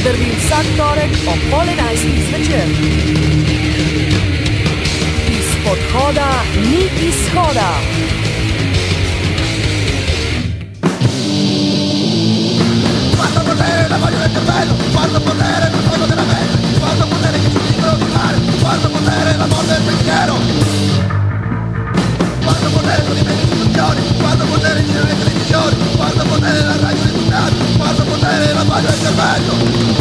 Termin vsak torek ob 11:30 zvečer. Iz podhoda ni izhoda. Quanto potere la voglio nel cervello, quanto potere nel fondo della mente, quanto potere che ci dicono di fare, quanto potere la morte del pensiero, quanto potere con i mezzi istituzioni, quanto potere in giro le televisioni, quanto potere la radio dei deputati, quanto potere la voglio nel cervello.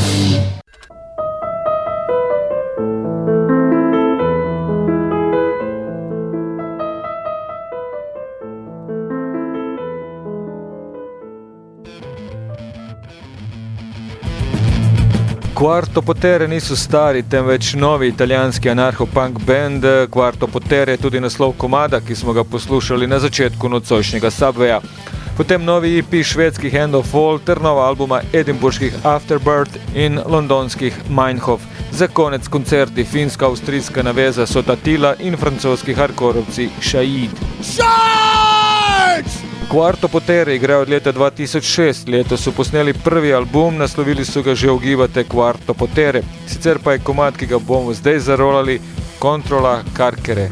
Quarto Potere niso stari, temveč novi italijanski anarcho-punk band. Quarto Potere je tudi naslov komada, ki smo ga poslušali na začetku nocojšnjega Subwaya. Potem novi EP švedskih End of All ter nova albuma edinburških Afterbirth in londonskih Meinhof. Za konec koncerti finsko-avstrijska naveza Sotatila in francoski hardkorovci Shaid. Quarto Potere igrajo od leta 2006, letos so posneli prvi album, naslovili so ga že Ugibate Quarto Potere. Sicer pa je komad, ki ga bomo zdaj zarolali, Controlla Carcere.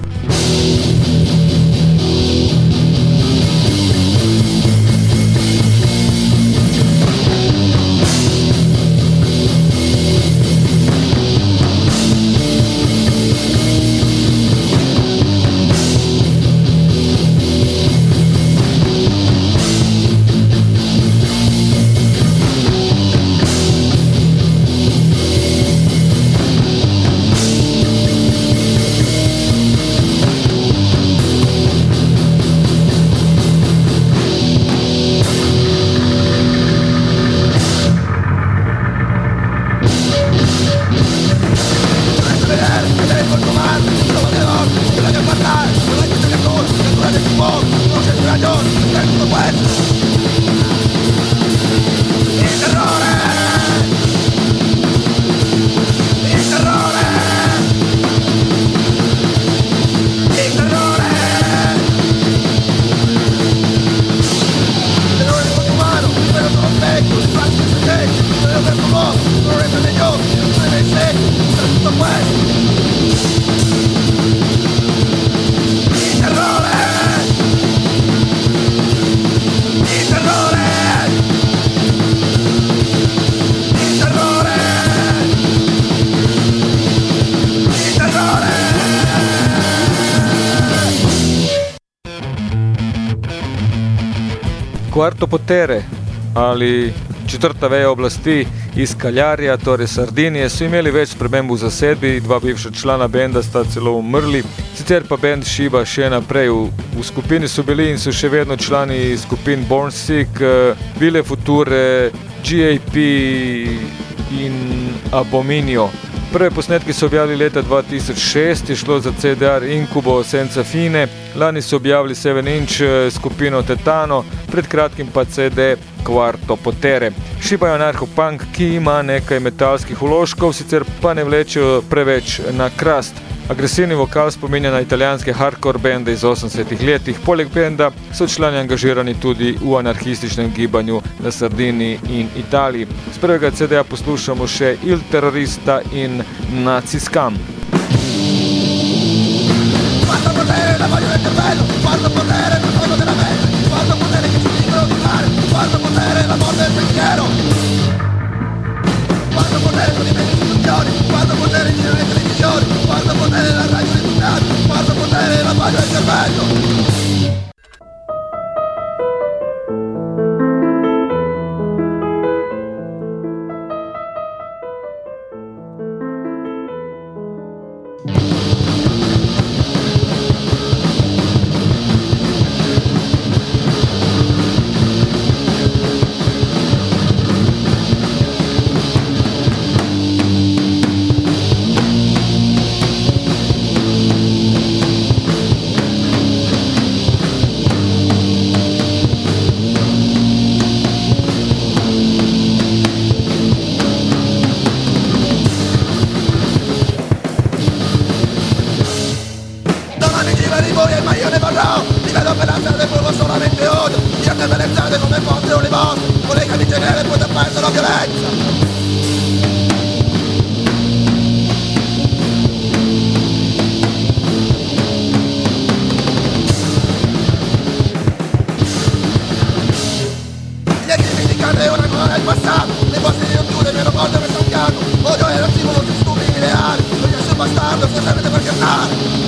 Quarto Potere ali četrta veja oblasti iz Kaljarija, torej Sardinije, so imeli več sprememb v zasedbi, dva bivša člana benda sta celo umrli, sicer pa bend šiba še naprej. V skupini so bili in so še vedno člani skupin Born Sick, Vile Future, GAP in Abominio. Prve posnetke so objavili leta 2006, je šlo za CDR Incubo Senza Fine, lani so objavili 7 Inch skupino Tetano, pred kratkim pa CD Quarto Potere. Šibajo anarcho-punk, ki ima nekaj metalskih vložkov, sicer pa ne vlečejo preveč na krast. Agresivni vokal spominja na italijanske hardcore bende iz 80-ih letih. Poleg benda so člani angažirani tudi v anarhističnem gibanju na Sardiniji in Italiji. Z prvega CD-ja poslušamo še Il Terrorista in Naziskam. Quanto potere la voglio nel cervello, quanto potere nel fondo della mente, quanto potere che ci dicono di fare, quanto potere la morte del pensiero, quanto potere con i mezzi istituzioni, quanto potere in giro le televisioni, quanto potere la radio dei deputati, quanto potere la voglio nel cervello. Ma io ne vorrò, ti vedo per la strada e provo solamente odio. Io te per le strade come fossero le vostre, con le camicie nere poi da perso la violenza. cadevano ancora il passato, le vostre rotture mi hanno portato a questo fianco. Odio e razzismo, vostri stupidi ideali, voglio essere bastardo, se sapete per cantare.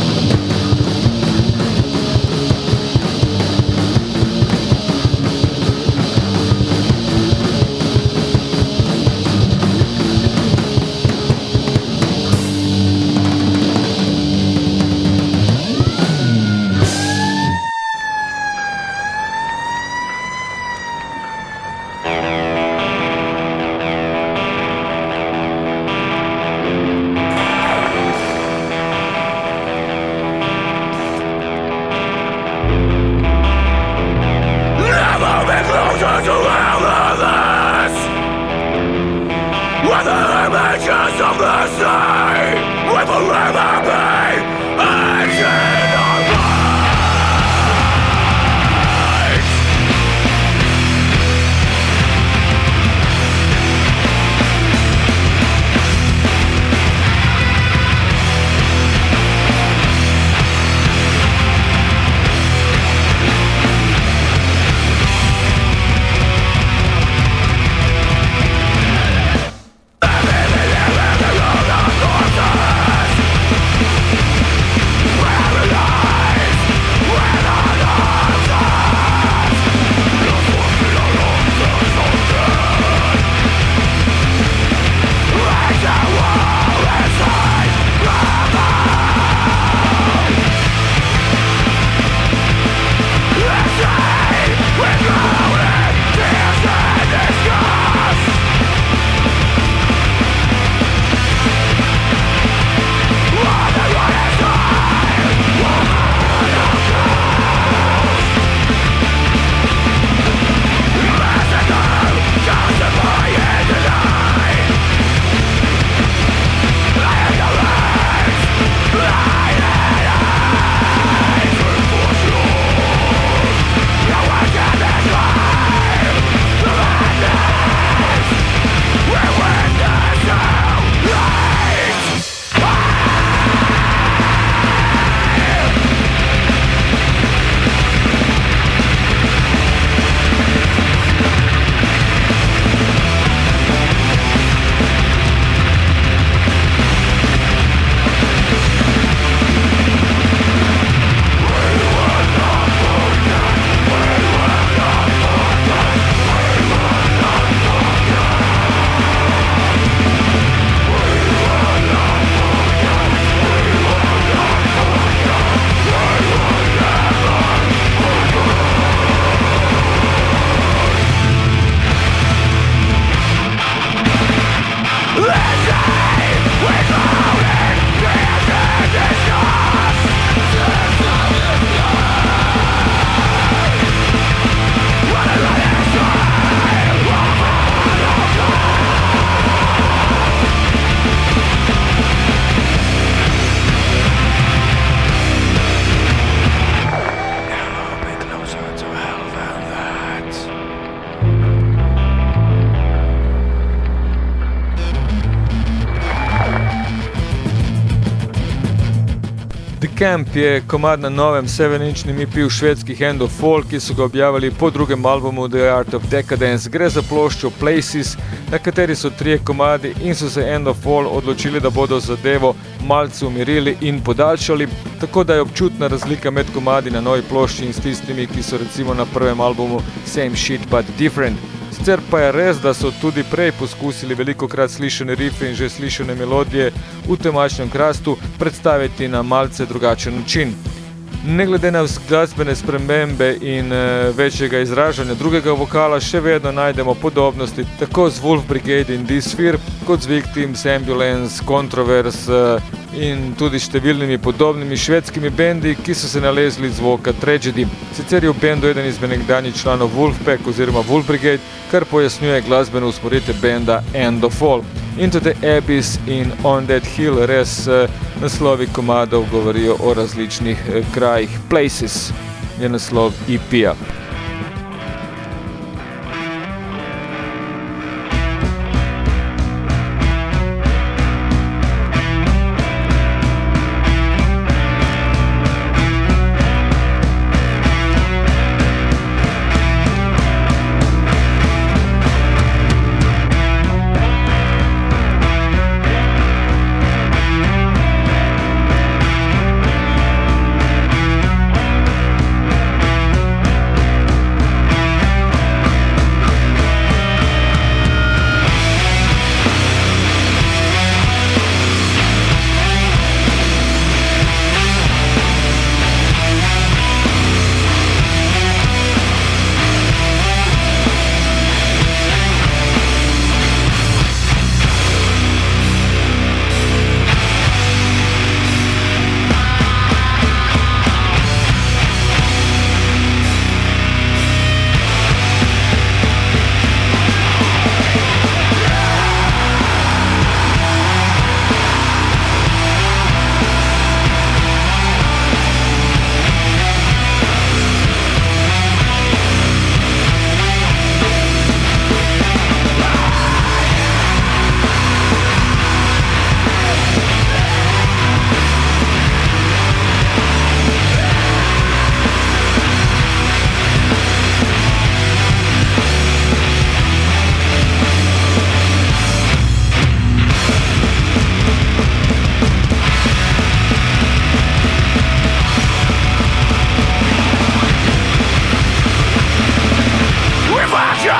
Camp je komad na novem 7-inčnem EP-u švedskih End of Fall, ki so ga objavili po drugem albumu The Art of Decadence. Gre za ploščo Places, na kateri so 3 komadi in so se End of Fall odločili, da bodo zadevo malce umirili in podaljšali, tako da je občutna razlika med komadi na novi plošči in s tistimi, ki so recimo na prvem albumu Same Shit But Different. Sicer pa je res, da so tudi prej poskusili velikokrat slišane rife in že slišane melodije v temačnem krastu predstaviti na malce drugačen način. Ne glede na glasbene spremembe in večjega izražanja drugega vokala, še vedno najdemo podobnosti tako z Wolf Brigade in D-Sphere, kot z Victims, Ambulance, Controverse in tudi številnimi podobnimi švedskimi bendi, ki so se nalezli zvoka Tragedy. Sicer je v bendu eden izmed nekdanjih članov Wolfpack oziroma Wolf Brigade, kar pojasnjuje glasbeno usmeritev benda End of Fall. Into the Abyss in On That Hill, res naslovi komadov govorijo o različnih krajih. Places je naslov EP-a.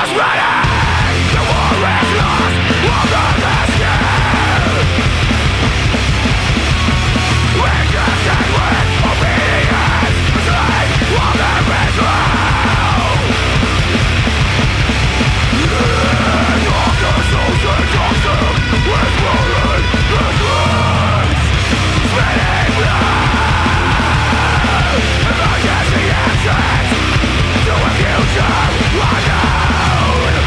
To a future unknown.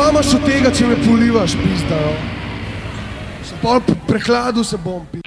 imaš od tega, če me polivaš, pizda, no. Se pol prehladu se bom, pizda.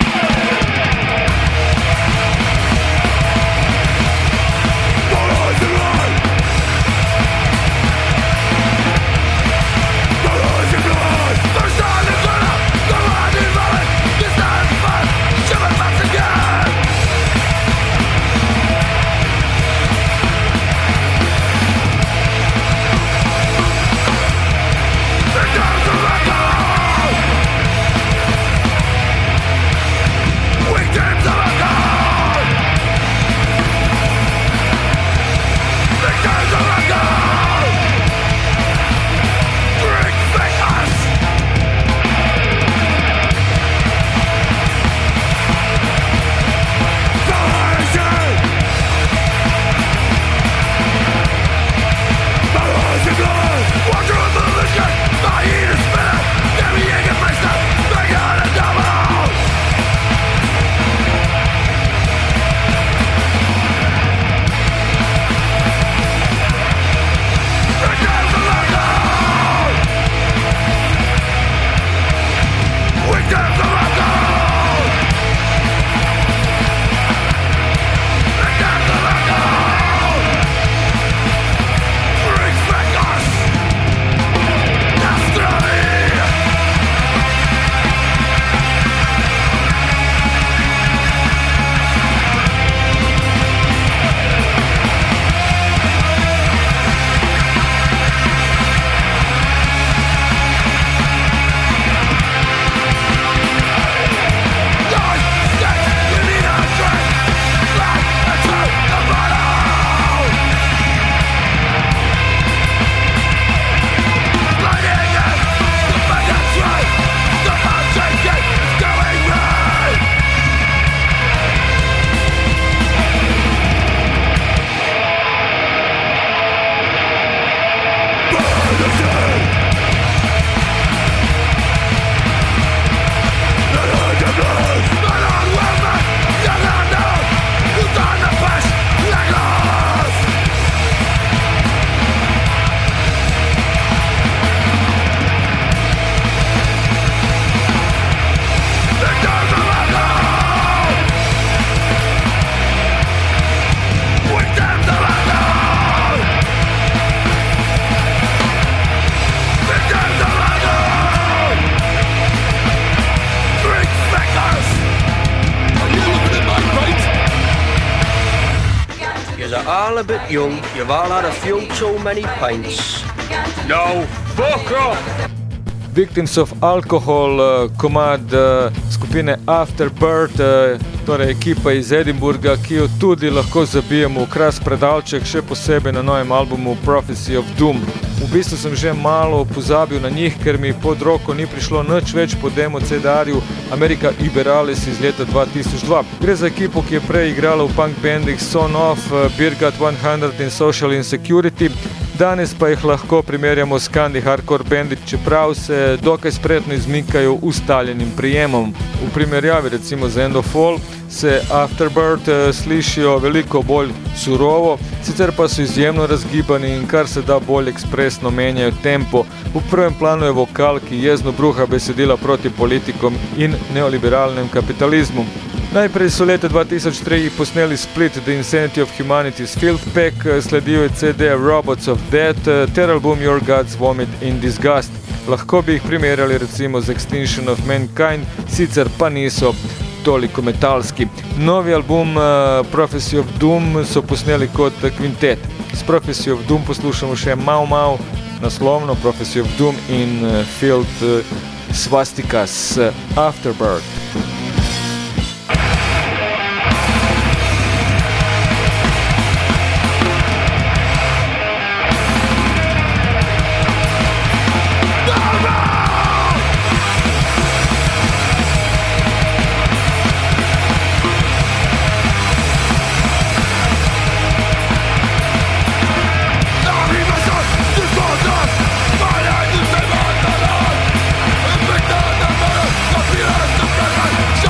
All a bit young, you've all had a few too many pints. No, fuck off! Victims of Alcohol, komad skupine Afterbirth, torej ekipa iz Edinburgha, ki jo tudi lahko zabijemo v kras predalček, še posebej na novem albumu Prophecy of Doom. V bistvu sem že malo pozabil na njih, ker mi pod roko ni prišlo nič več po demo CD-arju America Iberalis iz leta 2002. Gre za ekipo, ki je prej igrala v punk bandih Son of, Beer Gut 100 in Social Insecurity. Danes pa jih lahko primerjamo s Candy Hardcore bandi, čeprav se dokaj spretno izmikajo ustaljenim prijemom. V primerjavi recimo z End of All se Afterbirth slišijo veliko bolj surovo, sicer pa so izjemno razgibani in kar se da bolj ekspresno menjajo tempo. V prvem planu je vokal, ki jezno bruha besedila proti politikom in neoliberalnem kapitalizmu. Najprej so leta 2003 posneli split The Insanity of Humanity's Filth Pack, sledijo je CD Robots of Death ter album Your Gods Vomit in Disgust. Lahko bi jih primerjali recimo z Extinction of Mankind, sicer pa niso toliko metalski. Novi album Prophecy of Doom so posneli kot kvintet. S Prophecy of Doom poslušamo še Mau, naslovno Prophecy of Doom in Filth Swastikas Afterbirth. Feel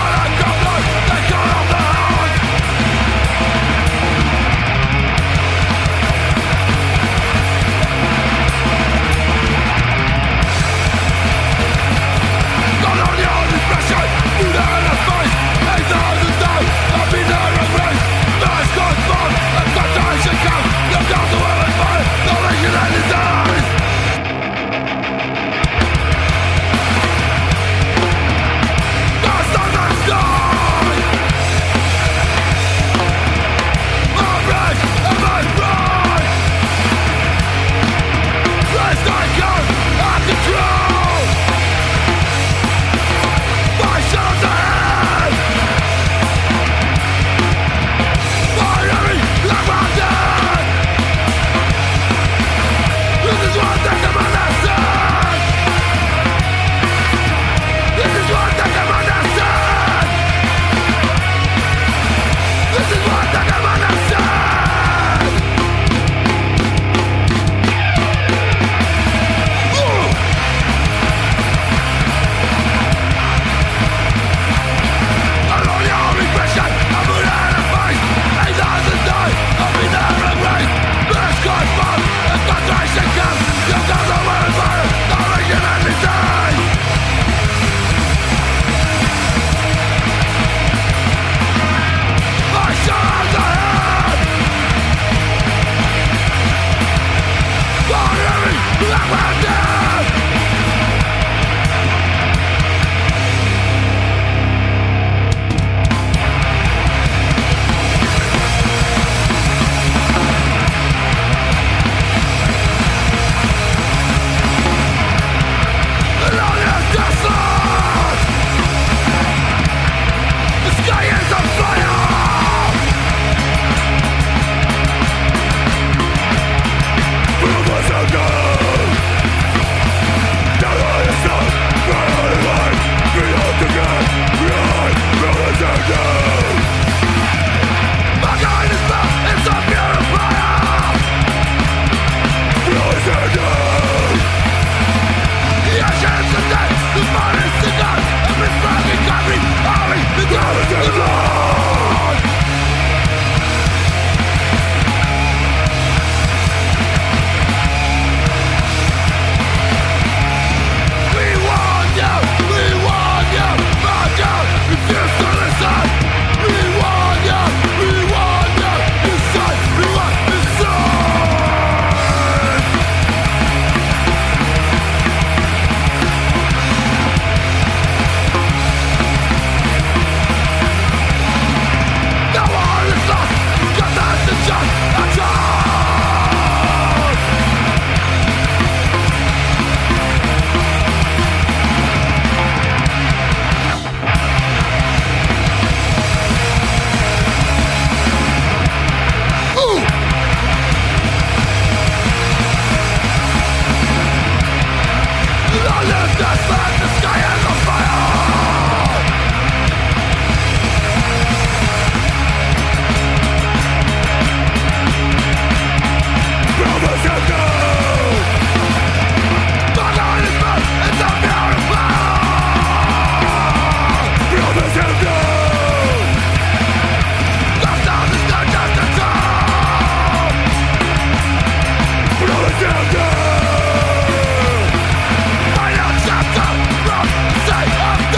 Say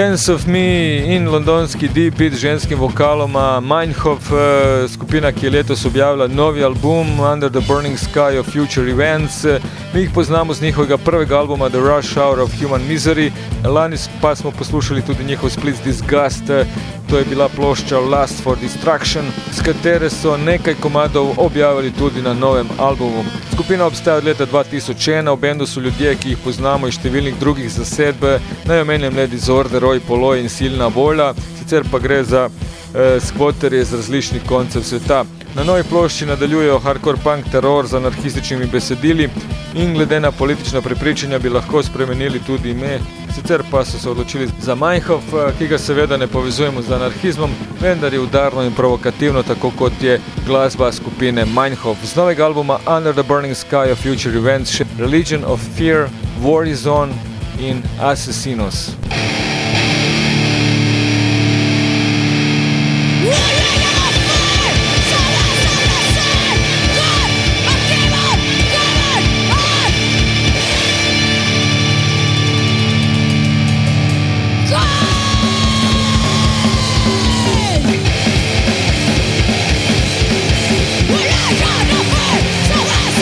Hands of Me in londonski Deep Beat z ženskim vokaloma, Meinhof, skupina, ki je letos objavila novi album Under the Burning Sky of Future Events. Mi jih poznamo z njihovega prvega albuma The Rush Hour of Human Misery. Lani pa smo poslušali tudi njihov split Disgust, to je bila plošča Lust for Destruction, s katere so nekaj komadov objavili tudi na novem albumu. Skupina obstaja od leta 2001, v bendu so ljudje, ki jih poznamo iz številnih drugih zasedb, naj omenjam le Disorder, Oi Poloj in Silna volja, sicer pa gre za skvoterje z različnih koncev sveta. Na novi plošči nadaljujejo hardcore punk teror z anarhističnimi besedili in glede na politična prepričanja bi lahko spremenili tudi ime. Sicer pa so se odločili za Meinhof, ki ga seveda ne povezujemo z anarhizmom, vendar je udarno in provokativno, tako kot je glasba skupine Meinhof. Z novega albuma Under the Burning Sky of Future Events še Religion of Fear, Warzone in Assassinos.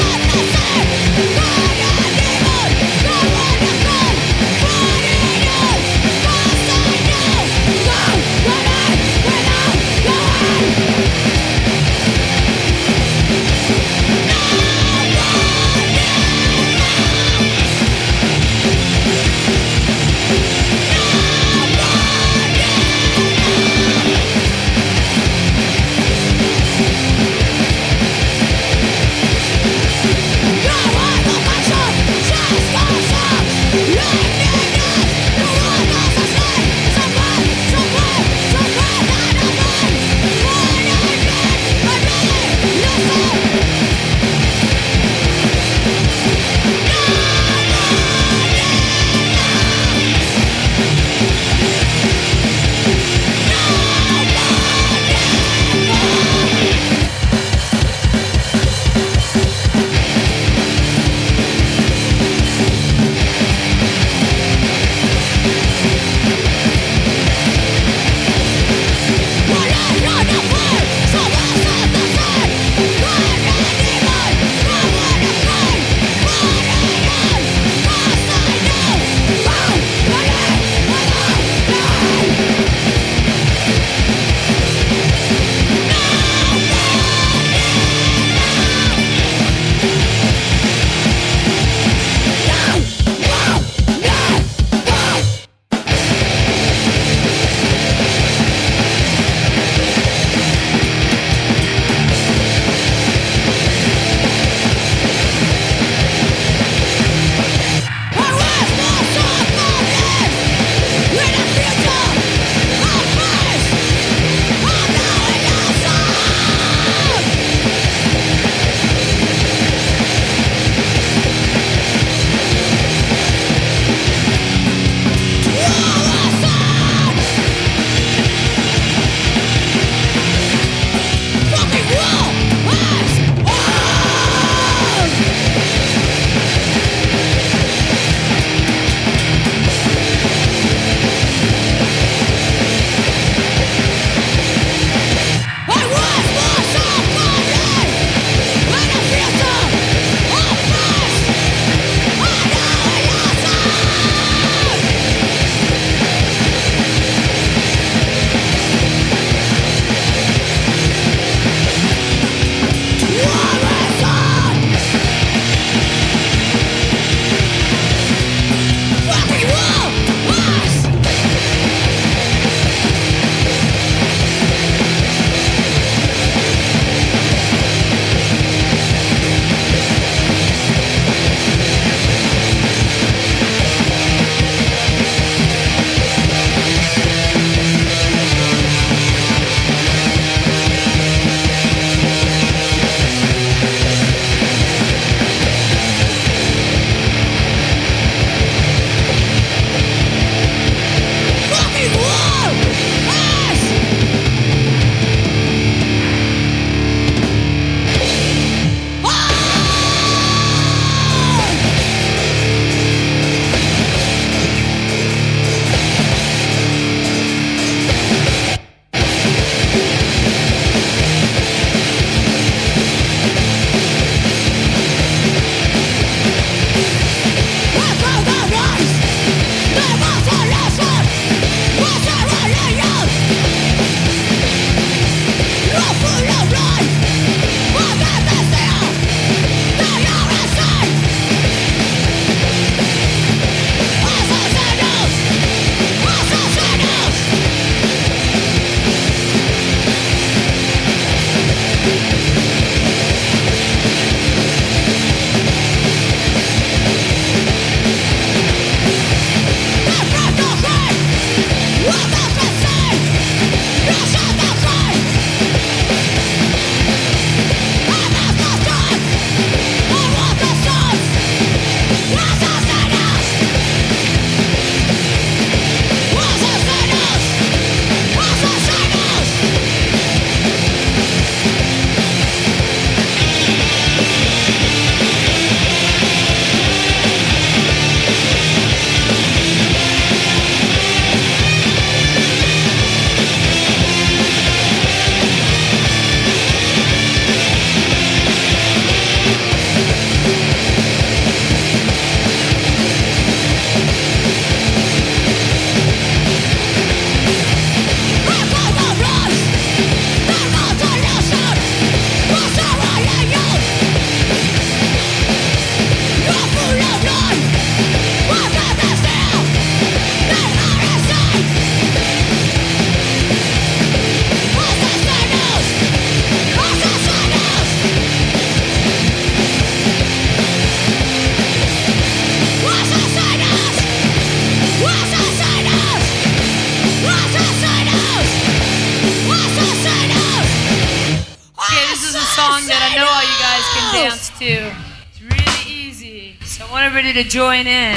Demon, to. It's really easy. So I want everybody to join in.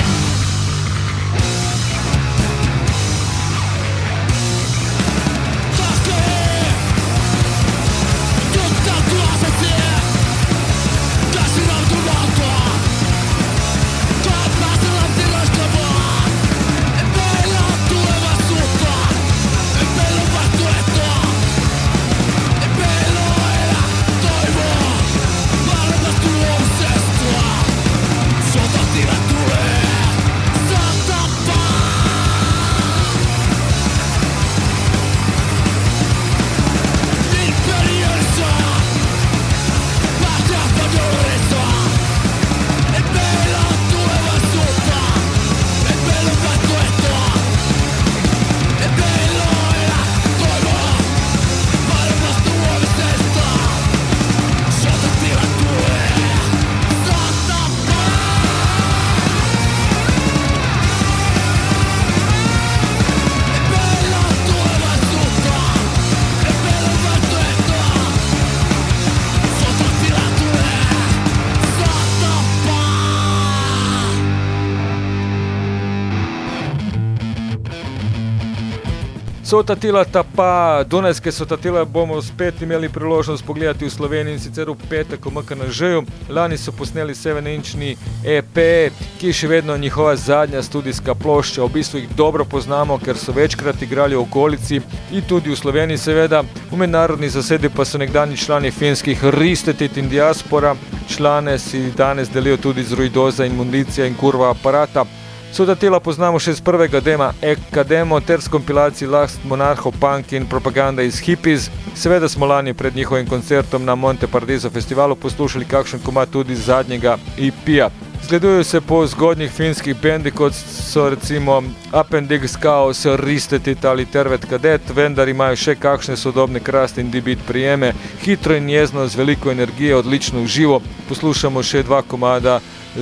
Sotatilata pa Dunajske sotatile bomo spet imeli priložnost pogledati v Sloveniji in sicer v petek v MKNŽ-ju. Lani so posneli 7-inčni EP, ki je še vedno njihova zadnja studijska plošča. V bistvu jih dobro poznamo, ker so večkrat igrali v okolici in tudi v Sloveniji seveda. V mednarodni zasedi pa so nekdanji člani finskih Ristetit in Diaspora. Člane si danes delijo tudi z Ruidoza in Mundicija in Kurva aparata. Sotatila poznamo še z prvega dema Ekademo ter s kompilacij Last Monarhov Punk in Propaganda iz Hippies. Seveda smo lani pred njihovim koncertom na Monte Paradiso festivalu poslušali kakšen komad tudi z zadnjega EP-ja. Zgledujejo se po zgodnjih finskih bendi, kot so recimo Appendix Chaos, Ristetit ali Tervet Kadet, vendar imajo še kakšne sodobne krasti in debit prijeme, hitro in jezno, z veliko energije, odlično v živo. Poslušamo še dva komada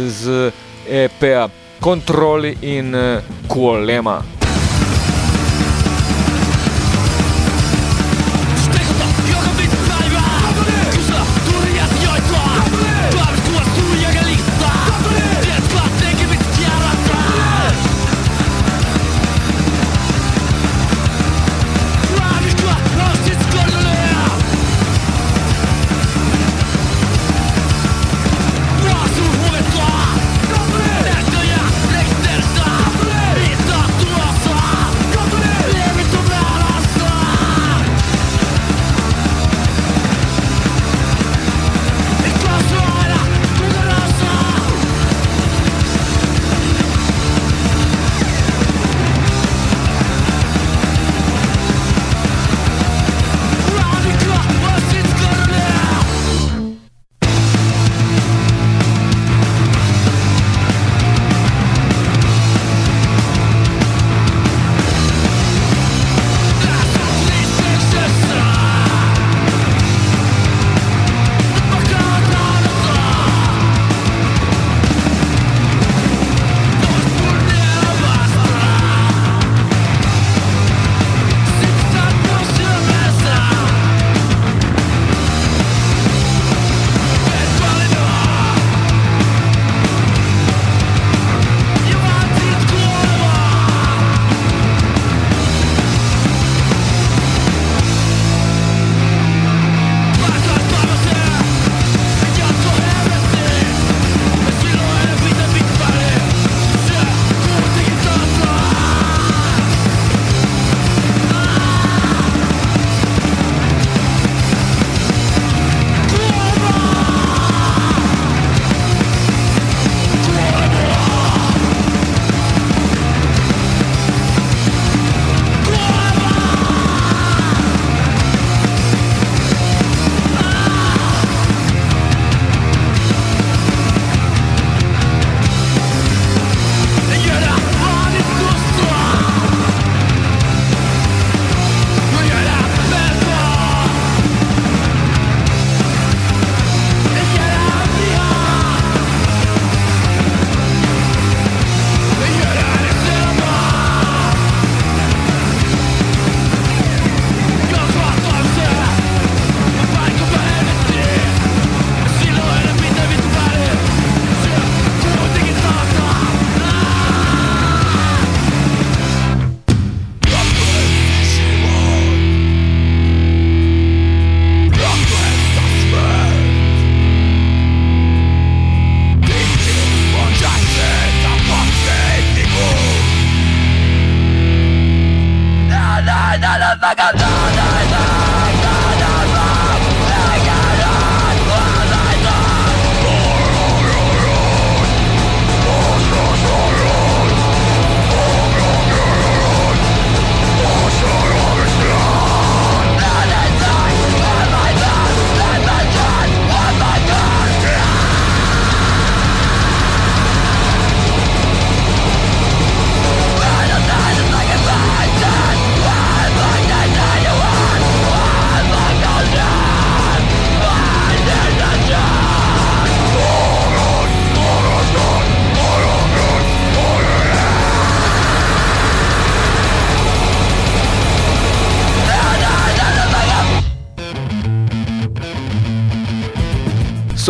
z EP-a. Kontroli in Kuolema. Näköjään lehteristä, riittää tuo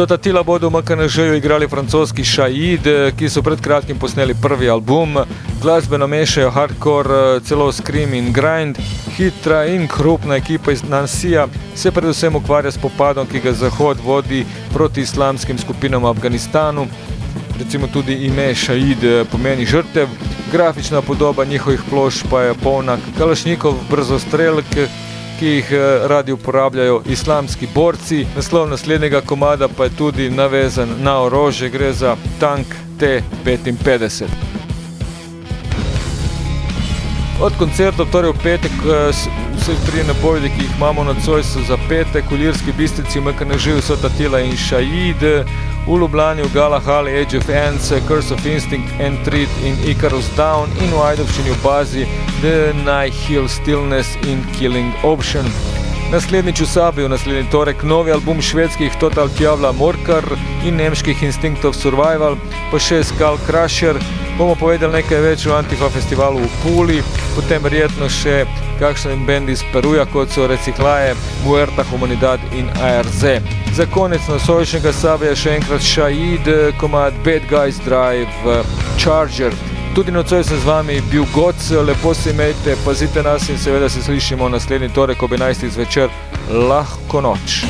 Sotatila bodo v MKNŽ-ju igrali francoski Šaid, ki so pred kratkim posneli prvi album. Glasbeno mešajo hardcore, celo scream in grind. Hitra in krupna ekipa iz Nansija se predvsem ukvarja s popadom, ki ga Zahod vodi proti islamskim skupinam v Afganistanu. Recimo tudi ime Šaid pomeni žrtev. Grafična podoba njihovih plošč pa je polna kalašnikov brzostrelk, ki jih radi uporabljajo islamski borci. Naslov naslednjega komada pa je tudi navezan na orožje, gre za tank T-55. Od koncertov, torej v petek, vse tri napovedi, ki jih imamo nocoj, so za petek v Ilirski Bistrici, v MKNŽ-ju Sotatila in Šaid, v Ljubljani v Galahali Age of Ants, Curse of Instinct, Entreat in Icarus Down in v Ajdovščini v bazi The Nihil Stillness in Killing Option. Naslednjič v Sabiju, naslednji torek, novi album švedskih Total Tjavla Morkar in nemških Instinct of Survival, pa še Skull Crusher. Bomo povedali nekaj več o Antifa festivalu v Puli, potem verjetno še kakšen bend iz Peruja, kot so Reciklaje, Muerta Humanidad in ARZ. Za konec nocojšnjega Sabija še enkrat Šaid, komad Bad Guys Drive Charger. Tudi nocoj sem z vami bil Goc, lepo se imejte, pazite nas in seveda se slišimo naslednji torek ob 11. zvečer. Lahko noč.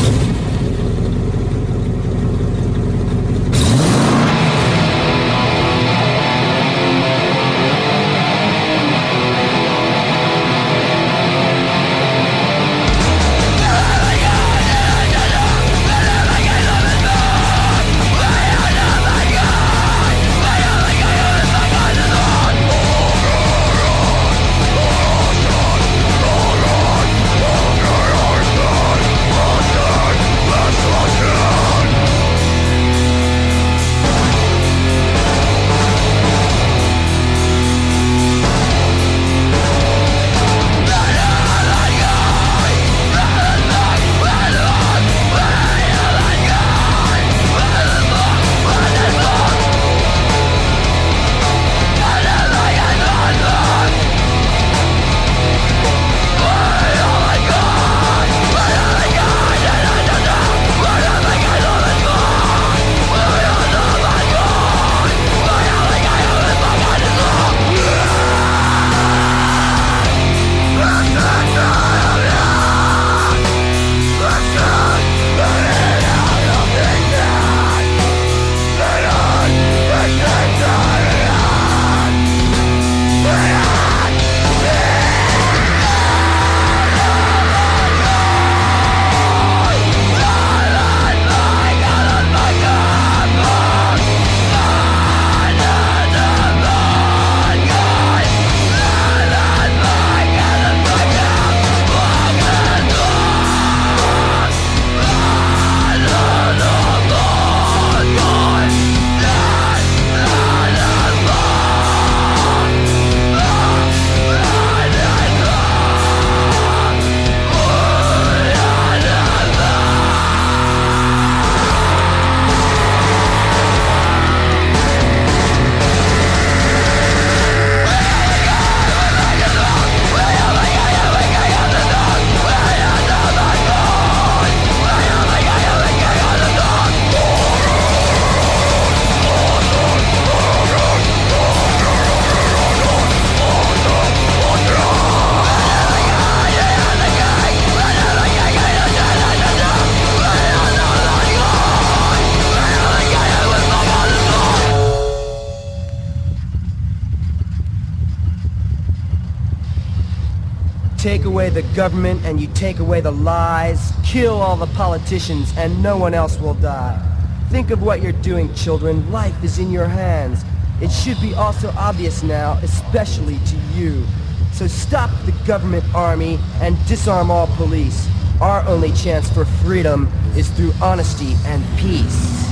take away the government and you take away the lies, kill all the politicians and no one else will die. Think of what you're doing, children. Life is in your hands. It should be also obvious now, especially to you. So stop the government army and disarm all police. Our only chance for freedom is through honesty and peace.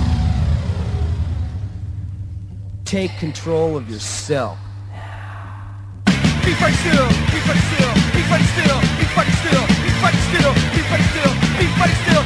Take control of yourself. Be fighting still, be fighting still, be fighting still, be fighting still, be fighting still, be fighting still, be fighting still.